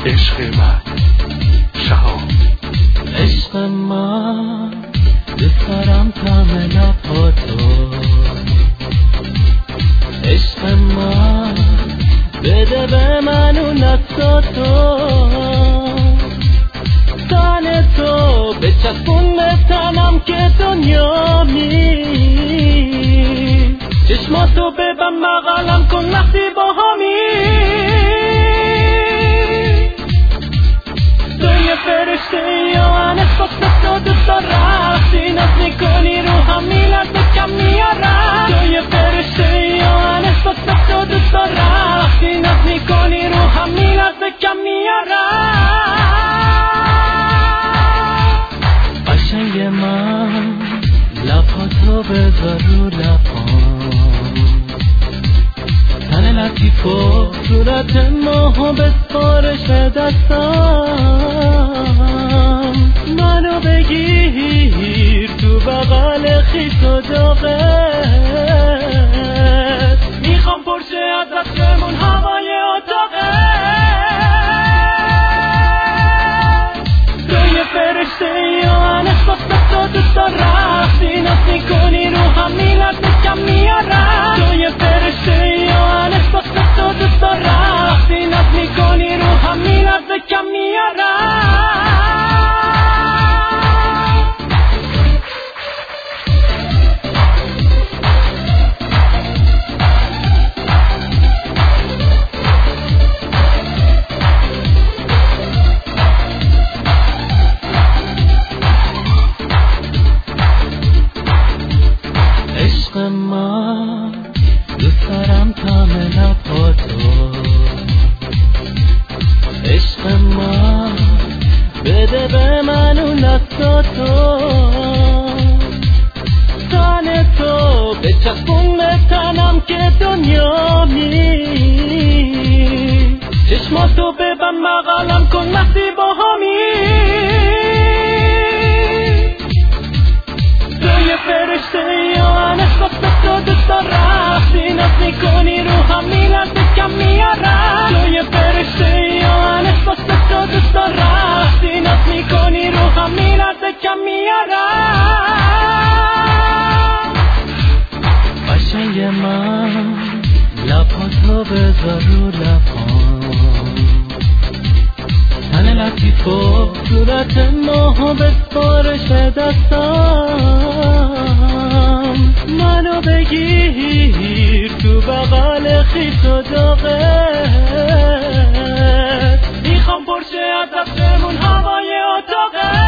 عشق من شهاب. عشق من دوست دارم طعم لباتو، عشق من بده به من اون دستاتو، تن تو بچسبون به تنم که دنیا می، چشماتو ببن بغلم کن وقتی با همی، تو یه فرشته یا من احساس تو دوست دارم، وقتی ناز میکنی رو هم میلرز کم میارم، تو یه فرشته یا من احساس تو دوست دارم، وقتی ناز میکنی رو هم میلرز کم میارم. قشنگ من لباتو بذار رو لبام، تن لطیف و صورت ماهو بسپارش دستم، منو بگیر تو بغل خیس و داغت، میخوام پرشه ازت بمون هوای اتاقت، تو یه فرشته یا من احساس تو دوست دارم، وقتی ناز میکنی رو هم میلرز کم میارم، تو یه فرشته یا من احساس تو دوست دارم، وقتی ناز میکنی رو هم میلرز کم میارم. عشق من دوست دارم طعم لباتو، عشق من بده به من اون دستاتو، تن تو بچسبون به تنم که دنیا می، چشماتو ببن بغلم کن وقتی با همی، تو یه فرشته یا من احساس تو دوست دارم، وقتی ناز میکنی رو هم میلرز کم میارم، تو یه فرشته یا من احساس تو دوست دارم، وقتی ناز میکنی رو هم میلرز کم میارم. قشنگ من لباتو بذار رو لبام، تن لطیف و صورت ماهو بسپارش دستم، منو بگیر تو بغل خیس و داغت، میخوام پرشه ازت بمون هوای اتاقت.